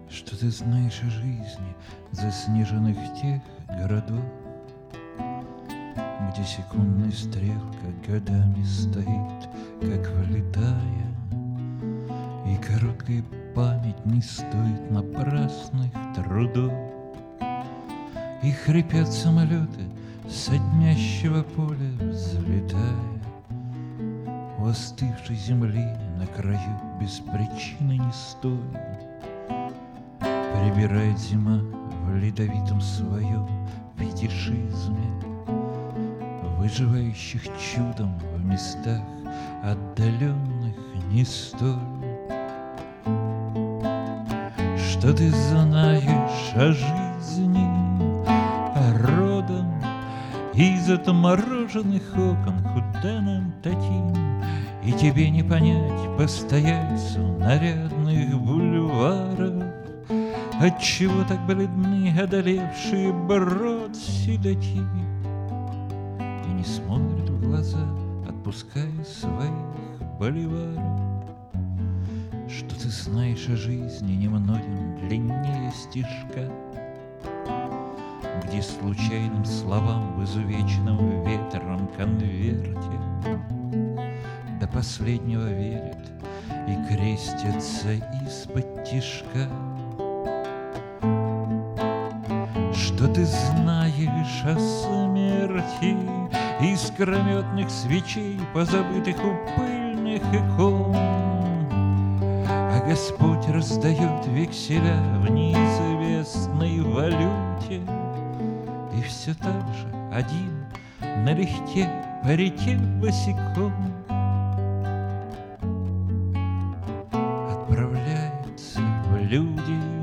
Что ты знаешь о жизни заснеженных тех городов, где секундная стрелка годами стоит, как влетая, и короткая память не стоит напрасных трудов, и хрипят самолеты с днящего поля взлетая, у остывшей земли на краю без причины не стоя. Прибирает зима в ледовитом своем фетишизме выживающих чудом в местах отдаленных не столь. Что ты знаешь о жизни, родом из отмороженных окон, куда нам таким, и тебе не понять постояльцу нарядных бульваров, отчего так бледны одолевшие брод седаки и не смотрят в глаза, отпуская своих боливаров. Что ты знаешь о жизни немногим длиннее стишка, где случайным словам в изувеченном ветром конверте до последнего верят и крестятся из-под тишка. Что ты знаешь о смерти искрометных свечей, позабытых у пыльных икон, а Господь раздает векселя в неизвестной валюте, и все так же один налегке по реке босиком отправляется в люди